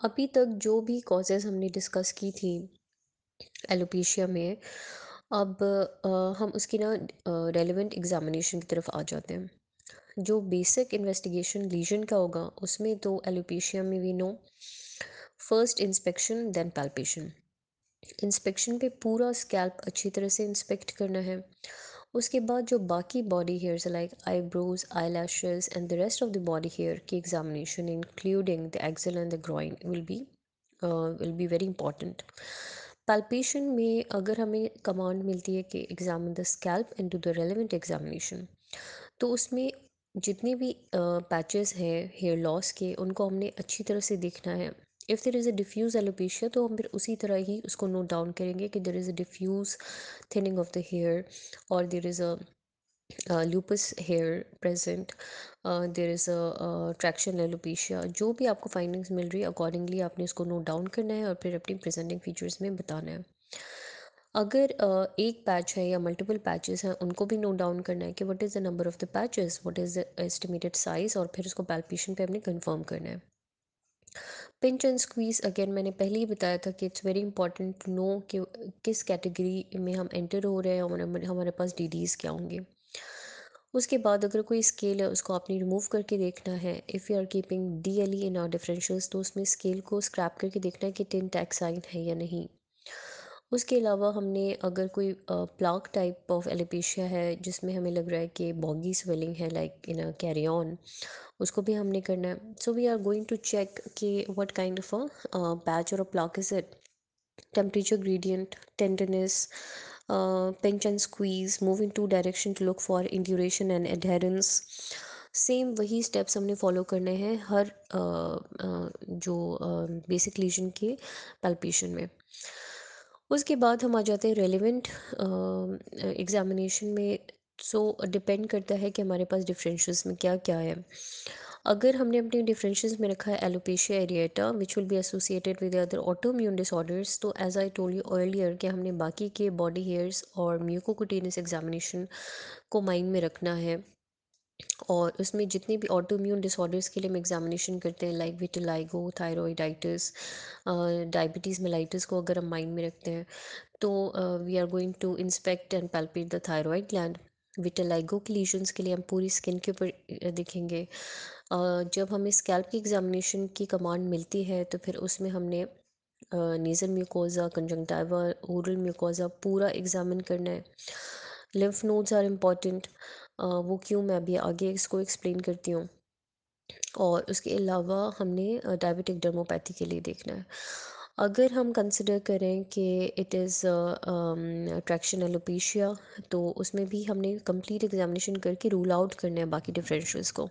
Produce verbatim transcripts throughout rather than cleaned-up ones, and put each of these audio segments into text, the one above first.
अभी तक जो भी कॉजेज़ हमने डिस्कस की थी एलोपेशिया में, अब अ, हम उसकी ना रेलेवेंट एग्जामिनेशन की तरफ आ जाते हैं। जो बेसिक इन्वेस्टिगेशन लीजन का होगा उसमें तो एलोपेशिया में we know first inspection then palpation. Inspection पे पूरा स्कैल्प अच्छी तरह से इंस्पेक्ट करना है। उसके बाद जो बाकी body hairs like eyebrows, eye lashes and the rest of the body hair की examination including the axilla and the groin will be will be very important. Palpation में अगर हमें कमांड मिलती है कि examine the scalp into the relevant examination, तो उसमें जितने भी पैचेस हैं हेयर लॉस के उनको हमने अच्छी तरह से देखना है। If there is a diffuse alopecia तो हम फिर उसी तरह ही उसको नोट डाउन करेंगे कि there is a diffuse thinning of the hair, और there is a lupus hair present, there is a traction alopecia. जो भी आपको फाइंडिंग्स मिल रही है अकॉर्डिंगली आपने उसको नोट डाउन करना है और फिर अपनी प्रेजेंटिंग फीचर्स में बताना है। अगर अ, एक पैच है या मल्टीपल पैचेस हैं उनको भी नोट डाउन करना है कि what is the number of the patches, what is the estimated size, और फिर उसको पैल्पेशन पे हमने कंफर्म करना है। पिंच एंड स्क्वीज अगेन मैंने पहले ही बताया था कि it's very important to know कि किस कैटेगरी में हम एंटर हो रहे हैं और हमारे हमारे पास डीडीज क्या होंगे। उसके बाद अगर कोई स्केल है उसको आपने रिमूव करके देखना है। If you are keeping D L E in our differentials तो उसमें स्केल को स्क्रैप करके देखना है कि टिन टैक्स साइन है या नहीं। उसके अलावा हमने अगर कोई प्लाक टाइप ऑफ एलोपेशिया है जिसमें हमें लग रहा है कि बॉगी स्वेलिंग है like in a carry on, उसको भी हमने करना है। So we are going to check कि what kind of a patch और a plaque is it, temperature gradient, tenderness, uh, pinch and squeeze, move in two direction to look for induration and adherence। Same वही steps हमने follow करने हैं हर अ, अ, जो basic legion के palpation में। उसके बाद हम आ जाते हैं रेलिवेंट एग्जामिनेशन में। सो डिपेंड करता है कि हमारे पास डिफरेंशियल्स में क्या क्या है। अगर हमने अपने डिफरेंशियल्स में रखा है alopecia areata which will be associated with other autoimmune disorders, तो as I told you earlier कि हमने बाकी के बॉडी हेयर्स और म्यूकोकुटेनियस एग्जामिनेशन को माइंड में रखना है। और उसमें जितने भी ऑटोइम्यून डिसऑर्डर्स के लिए हम एग्जामिनेशन करते हैं like vitiligo, thyroiditis, diabetes mellitus को अगर हम माइंड में रखते हैं तो we are going to inspect and palpate the thyroid gland. Vitiligo के लीजन्स के लिए हम पूरी स्किन के ऊपर अ, देखेंगे। अ, जब हमें स्कैल्प की एग्जामिनेशन की कमांड मिलती है तो फिर उसमें हमने nasal mucosa, conjunctiva, oral mucosa पूरा एग्जामिन करना है। लिम्फ नोड्स आर इम्पॉर्टेंट, वो क्यों मैं अभी आगे इसको एक्सप्लेन करती हूँ। और उसके अलावा हमने डायबिटिक डर्मोपैथी के लिए देखना है। अगर हम कंसिडर करें कि इट इज़ ट्रैक्शन एलोपेशिया तो उसमें भी हमने कंप्लीट एग्जामिनेशन करके रूल आउट करना है बाकी डिफरेंशियल्स को।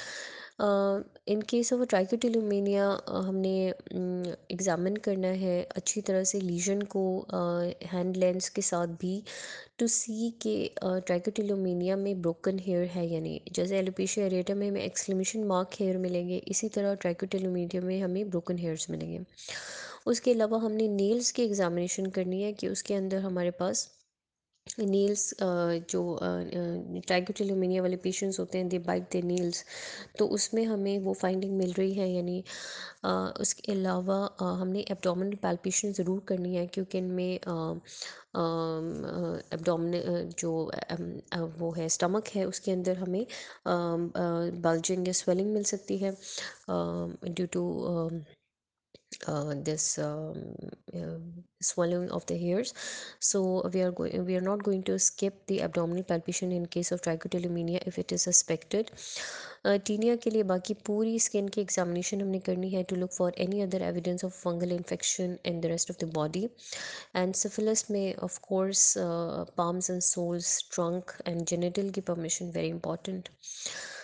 इन केस ऑफ ट्राइकोटिलोमेनिया हमने एग्जामिन करना है अच्छी तरह से लीजन को हैंड लेंस के साथ भी, टू सी के ट्राइकोटिलोमेनिया में ब्रोकन हेयर है या नहीं। जैसे एलोपेशिया एरेटा में हमें एक्सक्लेमेशन मार्क हेयर मिलेंगे, इसी तरह ट्राइकोटिलोमेनिया में हमें ब्रोकन हेयर्स मिलेंगे। उसके अलावा हमने नेल्स की एग्जामिनेशन करनी है कि उसके अंदर हमारे पास नेल्स जो ट्राइकोटिलोमेनिया वाले पेशेंट्स होते हैं दे बाइट देयर नेल्स, तो उसमें हमें वो फाइंडिंग मिल रही है यानी। उसके अलावा अ, हमने एब्डोमिनल पैल्पेशन ज़रूर करनी है क्योंकि इनमें एब्डोमिनल जो अम, अ, वो है स्टमक है उसके अंदर हमें बल्जिंग या स्वेलिंग मिल सकती है due to uh, this um, uh, swallowing of the hairs. So we are going we are not going to skip the abdominal palpation in case of trichotillomania if it is suspected. Tinea के लिए बाकी पूरी skin की examination हमने करनी है to look for any other evidence of fungal infection in the rest of the body. And syphilis में of course palms and soles, trunk and genital की परमिशन वेरी इंपॉर्टेंट।